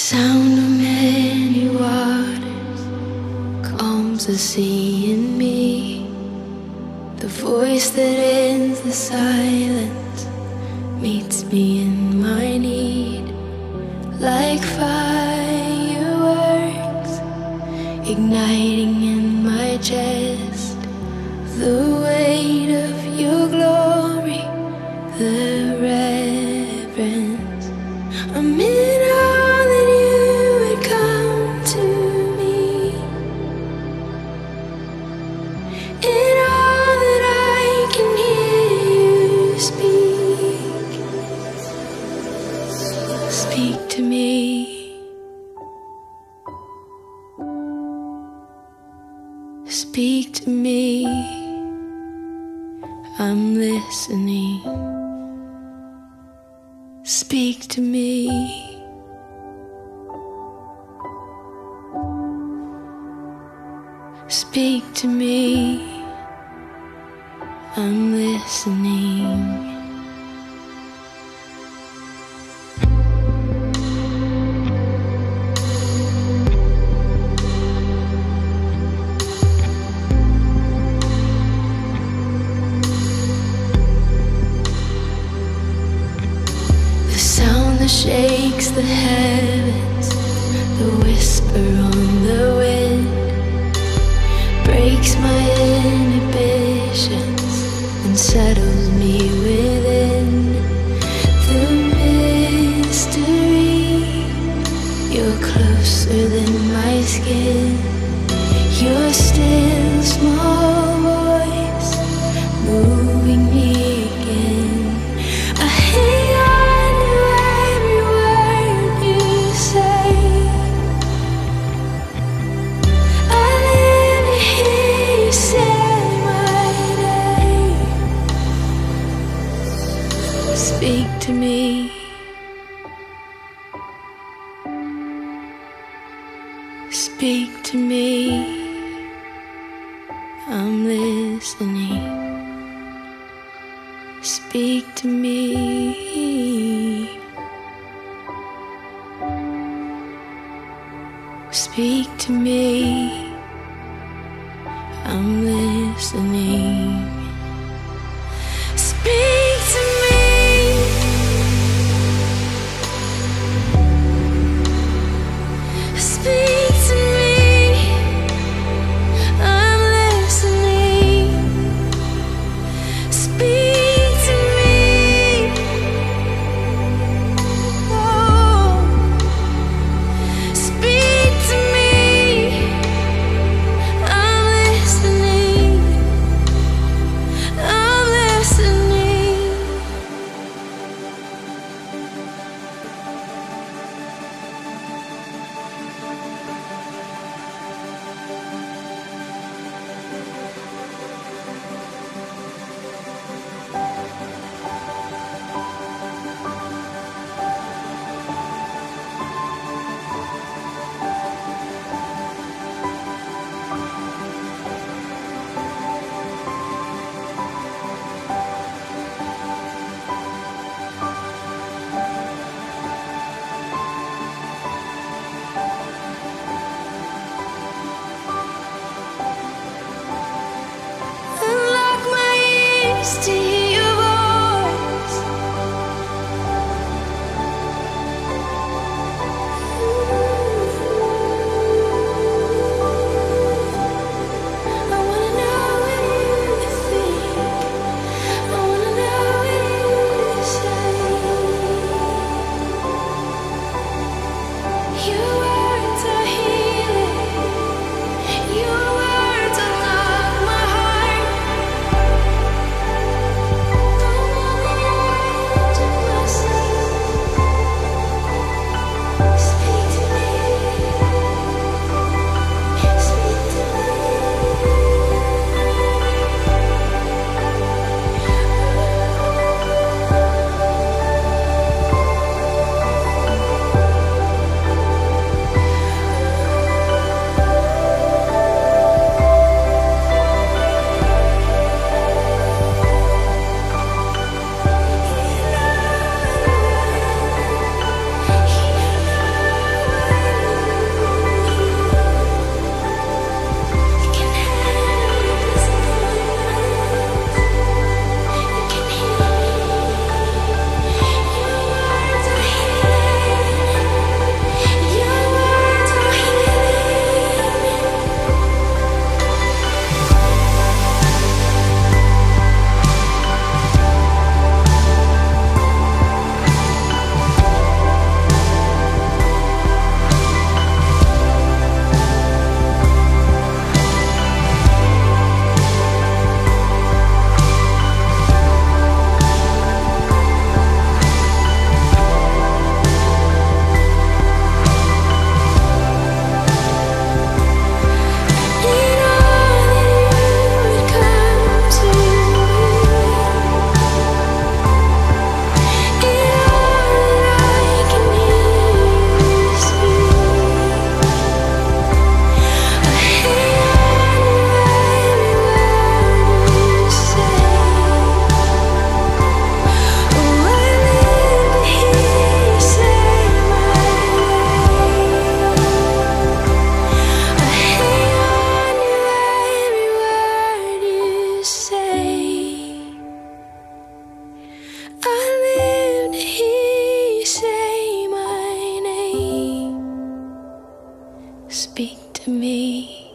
sound of many waters calms the sea in me. The voice that ends the silence meets me in my need. Like fireworks igniting in my chest, the weight of your glory, the reverence. I'm in all that you would come to me, in all that I can hear you speak. Speak to me. Speak to me. I'm listening. Speak to me. Speak to me. I'm listening. Shakes the heavens, the whisper on the wind breaks my inhibitions and settles me within. The mystery, you're closer than my skin. Your still small voice moving me again. I hang on to every word you say. I live to hear you say my name. Speak to me. Speak to me. I'm listening. Speak to me. Speak to me. I'm listening. Speak to me. Speak to me. I'm listening. Speak to me. Oh, speak to me. I'm listening. I'm listening. Unlock my ears to hear your voice. I wanna know what you think. I wanna know what you say. Your words are healing. Your words unlock my heart. Speak to me.